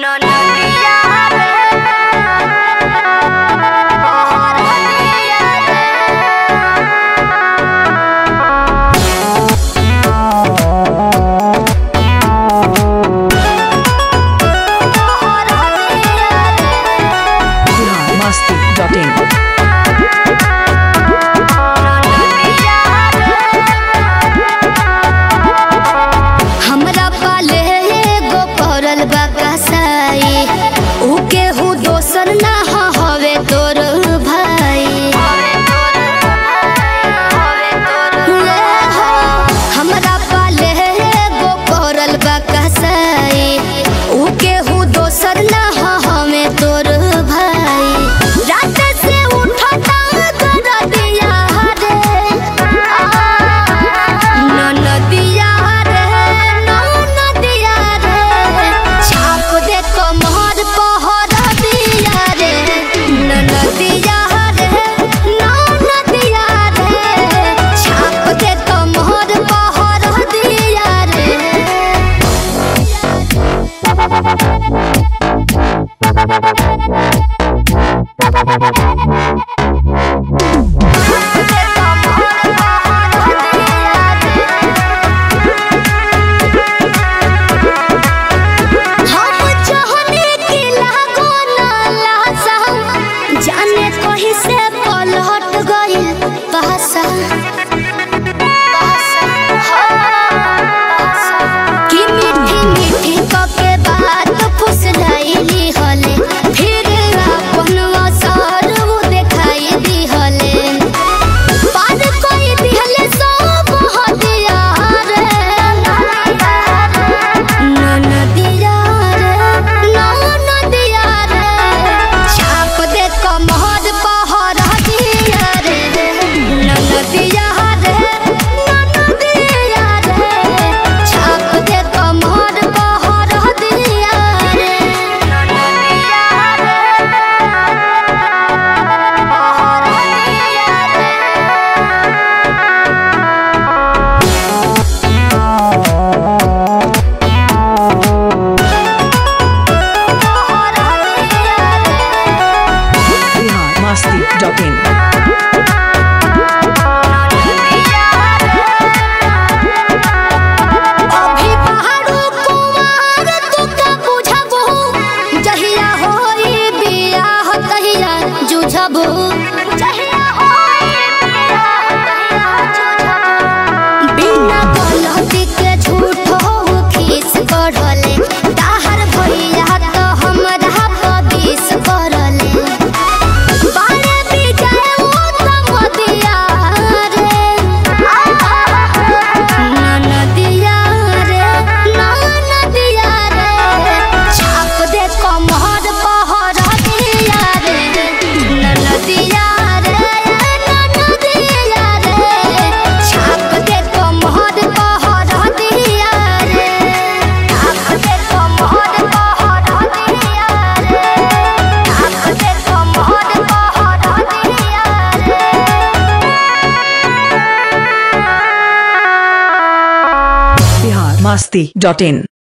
हमरा पाले एगो पड़ल बा कसाई, ऊ केहू दोसर ना हवे तोर भाई। हमरा पाले एगो पड़ल बा कसाई, ऊ केहू दोसर ना हवे तोर भाई। रात से उठता कर दिया रे नदिया रे नदिया रे, छाप दे कमर पहर दिया रे नदिया रे नदिया रे, छाप दे कमर पहर दिया रे। जाने कहीं से पलट गइल बहसा कि मीठी मीठी कके बात फुसलाइली हले, फिर अपन असर वो दिखाई दी हले। पार कोई दिहले सब हदिया रे नदिया रे नदिया रे, छाप दे कमर पहर दिया रे नदिया रे नदिया रे, छाप दे कमर पहर दिया रे नदिया biharmasti.in अभी पहाड़ू कुमार तू का बुझबो, जहिया होई बियाह तहिया जुझबो। बिना गलती के झूठ हो खीस बढ़ले, ताहर भैया तो हमरा पबीस करले। बारे बिजाए वो तमदिया रे नदिया रे नदिया रे, छाप दे कमर पहर दिया रे नदिया रे नदिया रे, छाप दे कमर पहर दिया रे, छाप दे कमर पहर दिया रे, छाप दे कमर पहर दिया रे। biharmasti.in